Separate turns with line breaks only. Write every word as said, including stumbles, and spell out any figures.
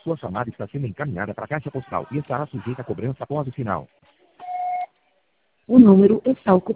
Sua chamada está sendo encaminhada para a caixa postal e estará sujeita a cobrança após o sinal.
O número está ocupado.